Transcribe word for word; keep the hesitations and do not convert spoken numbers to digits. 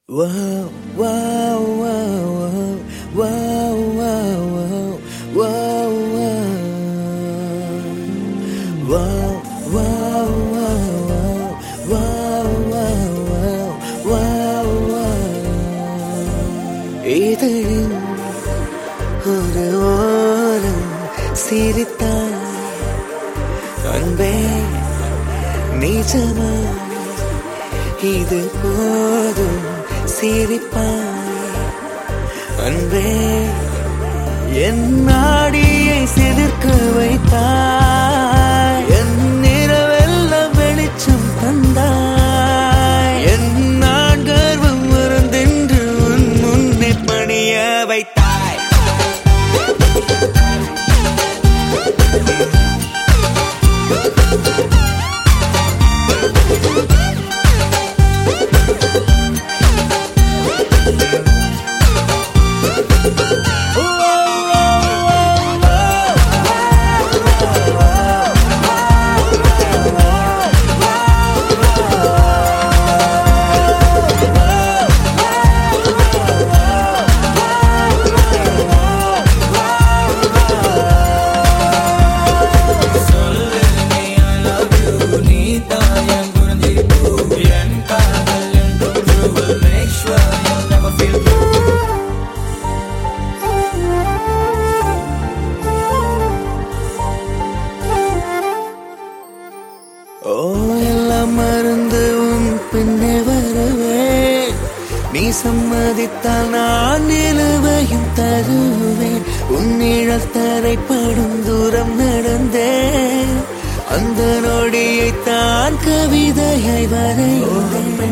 Wow, wow, wow, wow, wow, wow, wow, wow, wow, wow, wow, wow, wow, wow. இதழின் ஒரு ஓரம் சிரித்தாய் அன்பே நிஜமா இது போதும் சிரிப்பாய் அன்பே என் நாடியை சிலிர்க்க வைத்தாய் என் நிறவெல்லாம் வெளிச்சம் தந்தாய் என் நான் கர்வம் மறந்தென்று உன் முன்னே பணிய வைத்தாய் ஓ எல்லாம் மறந்து உன் பின்னே வருவேன் நீ சம்மதித்தால் நான் நிலுவையும் தருவேன் உன் நிழல் தரைப்படும் தூரம் நடந்தேன் அந்த நொடியை தான் கவிதையை வரைந்தேன்